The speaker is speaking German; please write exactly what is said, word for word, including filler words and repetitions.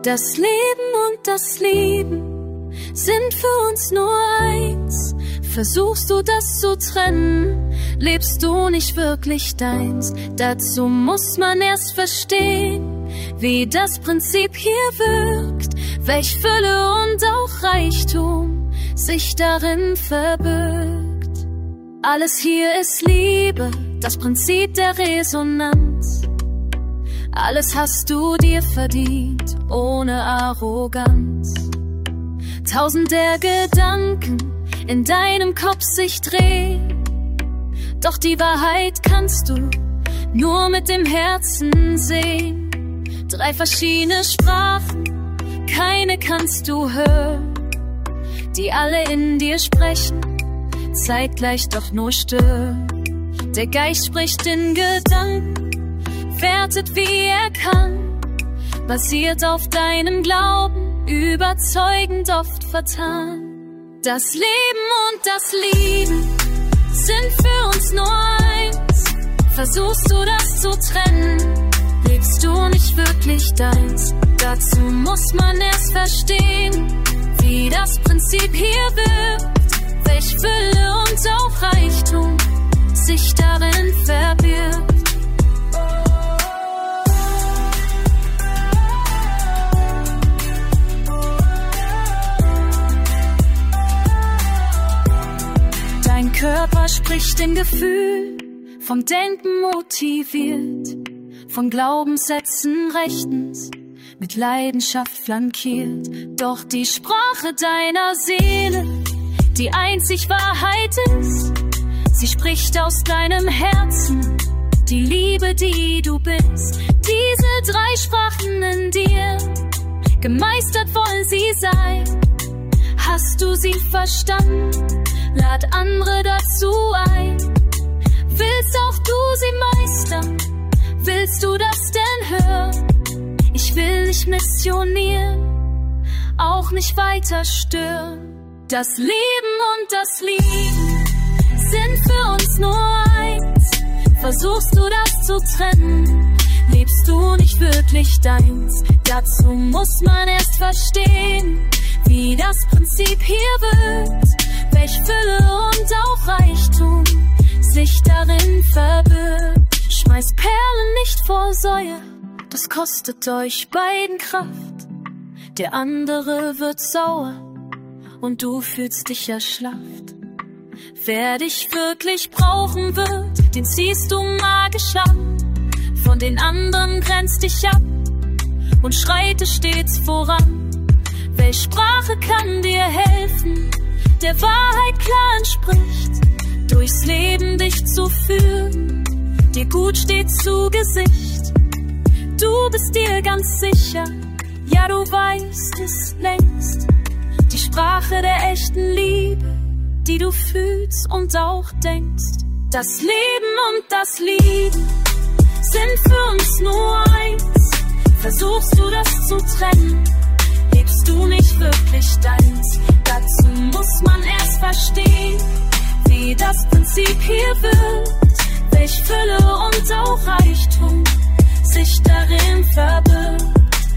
Das Leben und das Lieben sind für uns nur eins. Versuchst du das zu trennen, lebst du nicht wirklich deins. Dazu muss man erst verstehen, wie das Prinzip hier wirkt, welch Fülle und auch Reichtum sich darin verbirgt. Alles hier ist Liebe, das Prinzip der Resonanz. Alles hast du dir verdient, ohne Arroganz. Tausend der Gedanken in deinem Kopf sich drehen, doch die Wahrheit kannst du nur mit dem Herzen sehen. Drei verschiedene Sprachen, keine kannst du hören, die alle in dir sprechen, zeitgleich doch nur stören. Der Geist spricht in Gedanken, wertet wie er kann, basiert auf deinem Glauben, überzeugend oft vertan. Das Leben und das Lieben sind für uns nur eins. Versuchst du das zu trennen, lebst du nicht wirklich deins. Dazu muss man erst verstehen, wie das Prinzip hier wirkt, welch Fülle und auch Reichtum sich darin verbirgt. Dein Körper spricht in Gefühl, vom Denken motiviert, von Glaubenssätzen rechtens, mit Leidenschaft flankiert. Doch die Sprache deiner Seele, die einzig Wahrheit ist, sie spricht aus deinem Herzen, die Liebe, die du bist. Diese drei Sprachen in dir, gemeistert wollen sie sein. Hast du sie verstanden? Lad andere dazu ein. Willst auch du sie meistern? Willst du das denn hören? Ich will nicht missionieren, auch nicht weiter stören. Das Leben und das Lieben sind für uns nur eins. Versuchst du das zu trennen, lebst du nicht wirklich deins. Dazu muss man erst verstehen, wie das Prinzip hier wirkt, welch Fülle und auch Reichtum sich darin verbirgt. Schmeiß Perlen nicht vor Säue, das kostet euch beiden Kraft. Der andere wird sauer und du fühlst dich erschlafft. Wer dich wirklich brauchen wird, den ziehst du magisch an. Von den anderen grenzt dich ab und schreite stets voran. Welche Sprache kann dir helfen, der Wahrheit klar entspricht, durchs Leben dich zu führen, dir gut steht zu Gesicht. Du bist dir ganz sicher, ja du weißt es längst, die Sprache der echten Liebe, die du fühlst und auch denkst. Das Leben und das Lieben sind für uns nur eins. Versuchst du das zu trennen, lebst du nicht wirklich deins. Dazu muss man erst verstehen, wie das Prinzip hier wirkt, welch Fülle und auch Reichtum sich darin verbirgt.